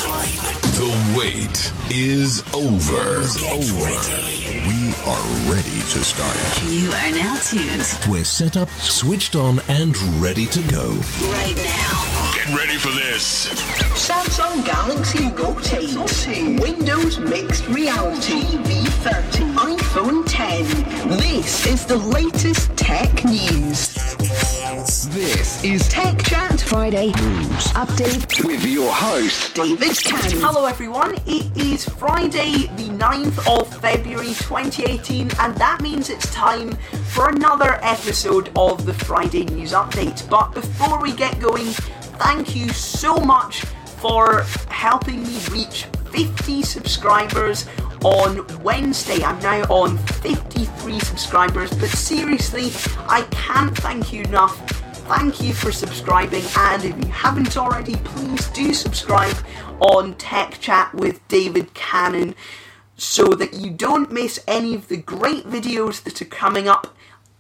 The wait is over. We are ready to start. You are now tuned. We're set up, switched on, and ready to go. Right now. Get ready for this. Samsung Galaxy Rotate, Windows Mixed Reality V30, iPhone 10. This is the latest tech news. This is Tech Chat Friday News Update with your host, David Cannon. Hello everyone, it is Friday the 9th of February 2018 and that means it's time for another episode of the Friday News Update. But before we get going, thank you so much for helping me reach 50 subscribers on Wednesday. I'm now on 53 subscribers, but seriously, I can't thank you enough. Thank you for subscribing, and if you haven't already, please do subscribe on Tech Chat with David Cannon so that you don't miss any of the great videos that are coming up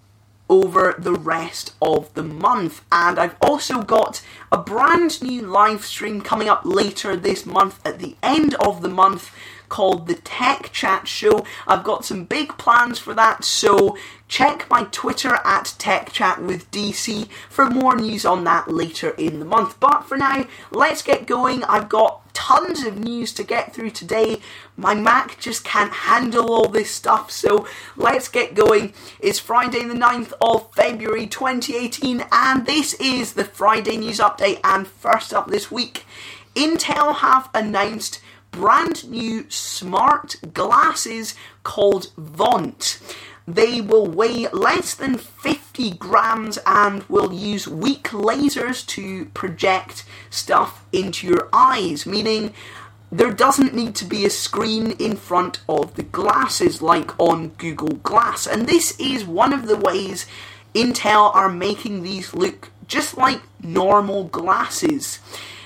over the rest of the month. And I've also got a brand new live stream coming up later this month at the end of the month called the Tech Chat Show. I've got some big plans for that, so check my Twitter at Tech Chat with DC for more news on that later in the month. But for now, let's get going. I've got tons of news to get through today. My Mac just can't handle all this stuff, so let's get going. It's Friday the 9th of February 2018, and this is the Friday News Update. And first up this week, Intel have announced brand new smart glasses called Vont. They will weigh less than 50 grams and will use weak lasers to project stuff into your eyes, meaning there doesn't need to be a screen in front of the glasses like on Google Glass. And this is one of the ways Intel are making these look just like normal glasses.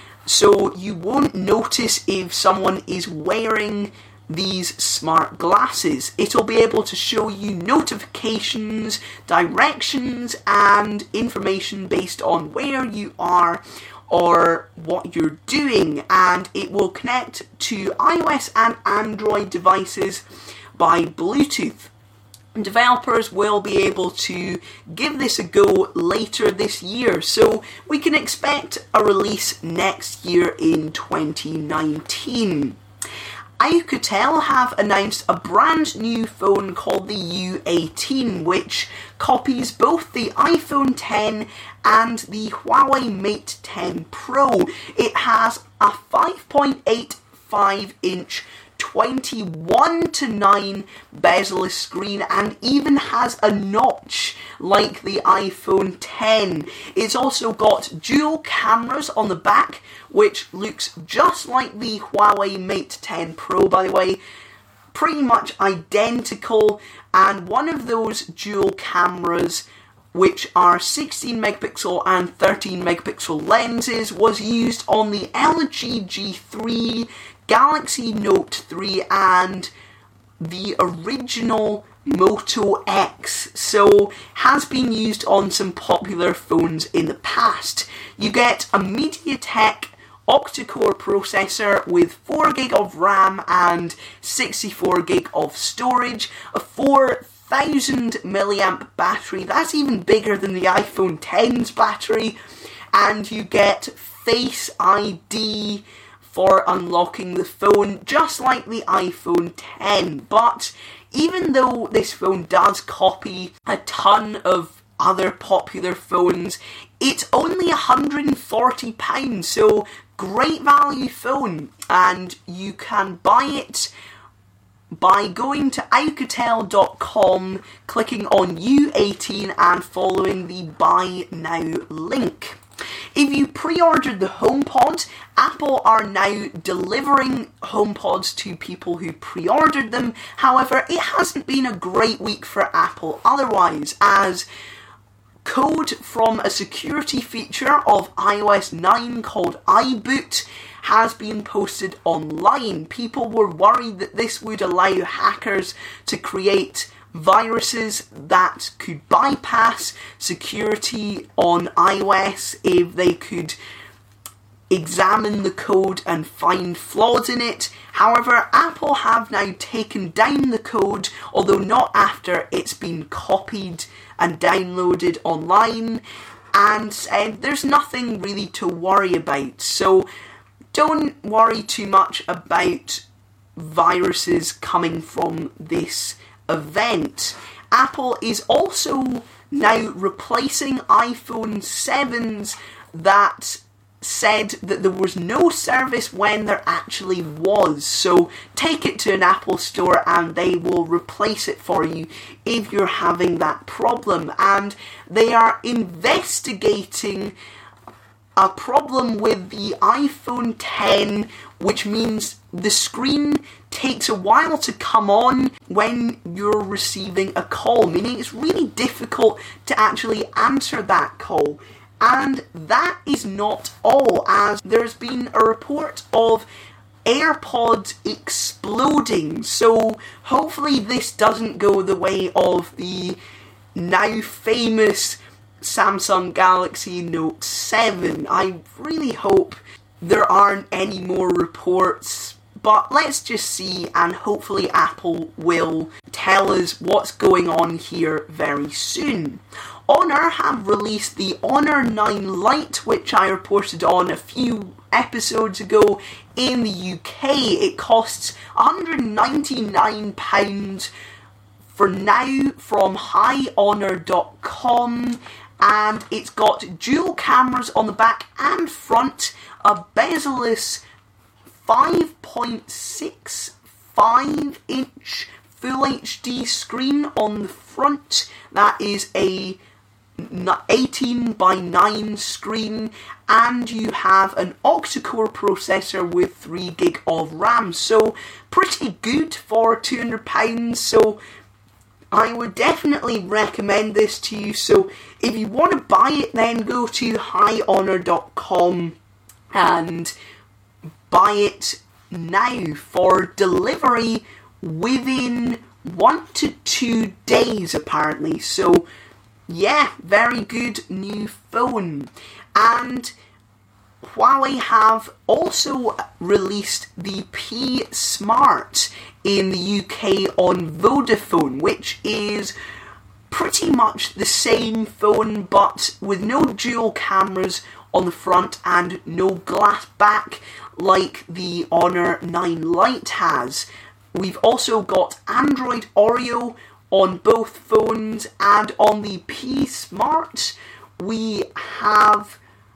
So you won't notice if someone is wearing these smart glasses. It'll be able to show you notifications, directions, and information based on where you are or what you're doing. And it will connect to iOS and Android devices by Bluetooth. Developers will be able to give this a go later this year, so we can expect a release next year in 2019. Alcatel have announced a brand new phone called the U18, which copies both the iPhone 10 and the Huawei Mate 10 Pro. It has a 5.85-inch 21:9 bezel-less screen and even has a notch like the iPhone 10. It's also got dual cameras on the back, which looks just like the Huawei Mate 10 Pro, by the way. Pretty much identical, and one of those dual cameras, which are 16 megapixel and 13 megapixel lenses, was used on the LG G3, Galaxy Note 3 and the original Moto X, so has been used on some popular phones in the past. You get a MediaTek octa-core processor with 4GB of RAM and 64GB of storage, a 4000 milliamp battery, that's even bigger than the iPhone 10's battery, and you get Face ID for unlocking the phone, just like the iPhone 10. But even though this phone does copy a ton of other popular phones, it's only £140, so great value phone, and you can buy it by going to alcatel.com, clicking on U18 and following the Buy Now link. If you pre-ordered the HomePod, Apple are now delivering HomePods to people who pre-ordered them. However, it hasn't been a great week for Apple otherwise, as code from a security feature of iOS 9 called iBoot has been posted online. People were worried that this would allow hackers to create viruses that could bypass security on iOS if they could examine the code and find flaws in it. However, Apple have now taken down the code, although not after it's been copied and downloaded online, and said there's nothing really to worry about. So don't worry too much about viruses coming from this event. Apple is also now replacing iPhone 7s that said that there was no service when there actually was. So take it to an Apple store and they will replace it for you if you're having that problem. And they are investigating a problem with the iPhone X, which means the screen takes a while to come on when you're receiving a call, meaning it's really difficult to actually answer that call. And that is not all, as there's been a report of AirPods exploding. So hopefully this doesn't go the way of the now famous Samsung Galaxy Note 7. I really hope there aren't any more reports, but let's just see, and hopefully Apple will tell us what's going on here very soon. Honor have released the Honor 9 Lite, which I reported on a few episodes ago in the UK. It costs £199 for now from highhonor.com, and it's got dual cameras on the back and front, a bezel-less 5.65 inch Full HD screen on the front. That is a 18 by 9 screen, and you have an octa-core processor with 3 gig of RAM, so pretty good for £200. So I would definitely recommend this to you. So if you want to buy it, then go to highhonor.com and buy it now for delivery within 1 to 2 days apparently. So yeah, very good new phone. And Huawei have also released the P Smart in the UK on Vodafone, which is pretty much the same phone but with no dual cameras on the front and no glass back like the Honor 9 Lite has. We've also got Android Oreo on both phones, and on the P Smart we have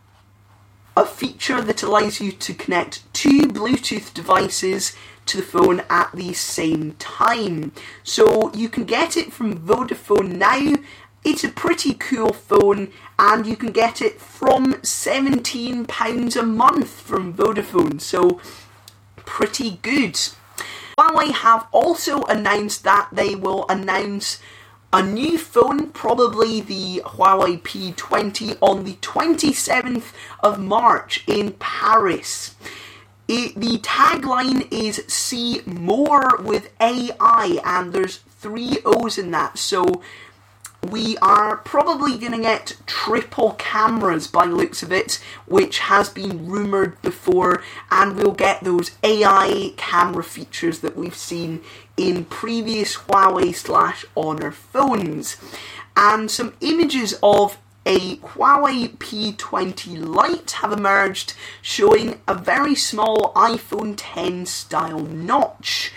a feature that allows you to connect 2 Bluetooth devices to the phone at the same time. So you can get it from Vodafone now. It's a pretty cool phone, and you can get it from £17 a month from Vodafone, so pretty good. Huawei have also announced that they will announce a new phone, probably the Huawei P20, on the 27th of March in Paris. The tagline is "See More with AI," and there's 3 O's in that, so we are probably going to get triple cameras by the looks of it, which has been rumoured before, and we'll get those AI camera features that we've seen in previous Huawei/Honor phones. And some images of a Huawei P20 Lite have emerged, showing a very small iPhone X style notch.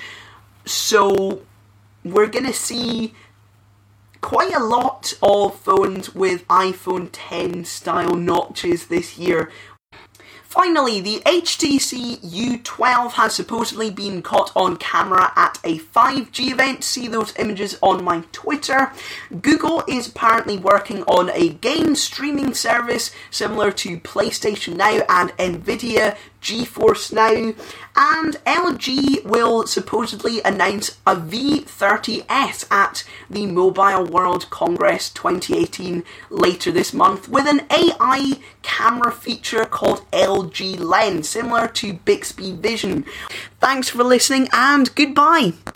So we're going to see quite a lot of phones with iPhone X style notches this year. Finally, the HTC U12 has supposedly been caught on camera at a 5G event. See those images on my Twitter. Google is apparently working on a game streaming service similar to PlayStation Now and Nvidia GeForce Now. And LG will supposedly announce a V30S at the Mobile World Congress 2018 later this month with an AI camera feature called LG Lens, similar to Bixby Vision. Thanks for listening and goodbye.